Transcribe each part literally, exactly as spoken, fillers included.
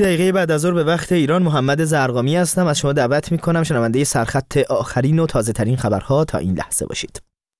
دقیقه بعد از ظهر به وقت ایران محمد زرقامی هستم. از شما دعوت میکنم شنونده سرخط آخرین و تازه ترین خبرها تا این لحظه باشید.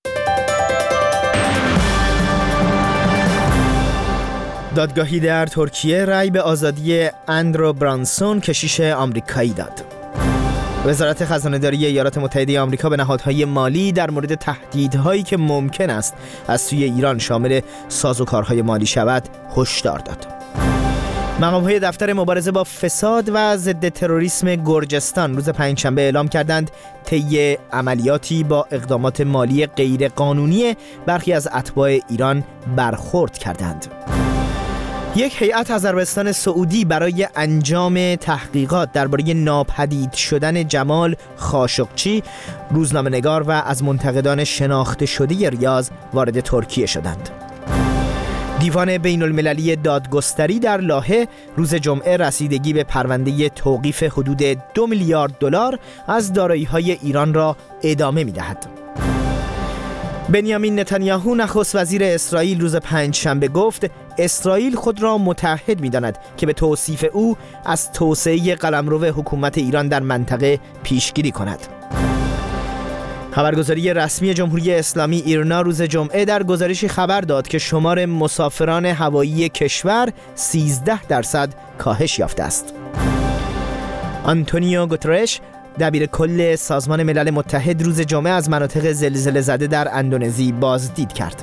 دادگاهی در ترکیه رأی به آزادی اندرو برانسون کشیش آمریکایی داد. وزارت خزانه‌داری ایالات متحده آمریکا به نهادهای مالی در مورد تهدیدهایی که ممکن است از سوی ایران شامل سازوکارهای مالی شود هشدار داد. مقام‌های دفتر مبارزه با فساد و ضد تروریسم گرجستان روز پنجشنبه اعلام کردند طی عملیاتی با اقدامات مالی غیرقانونی برخی از اتباع ایران برخورد کردند. یک هیئت از عربستان سعودی برای انجام تحقیقات درباره ناپدید شدن جمال خاشقچی، روزنامه‌نگار و از منتقدان شناخته شده ریاض وارد ترکیه شدند. دیوان بین المللی دادگستری در لاهه روز جمعه رسیدگی به پرونده توقیف حدود دو میلیارد دلار از دارایی‌های ایران را ادامه می‌دهد. بنیامین نتانیاهو نخست وزیر اسرائیل روز پنجشنبه گفت اسرائیل خود را متحد می‌داند که به توصیف او از توسعه قلمرو حکومت ایران در منطقه پیشگیری کند. خبرگزاری رسمی جمهوری اسلامی ایرنا روز جمعه در گزارشی خبر داد که شمار مسافران هوایی کشور سیزده درصد کاهش یافته است. آنتونیو گوترش دبیر کل سازمان ملل متحد روز جمعه از مناطق زلزله زده در اندونزی بازدید کرد.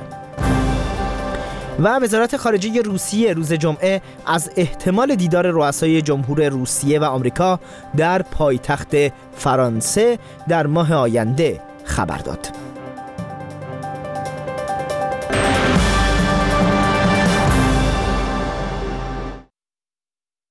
و وزارت خارجه روسیه روز جمعه از احتمال دیدار رؤسای جمهور روسیه و آمریکا در پایتخت فرانسه در ماه آینده خبر داد.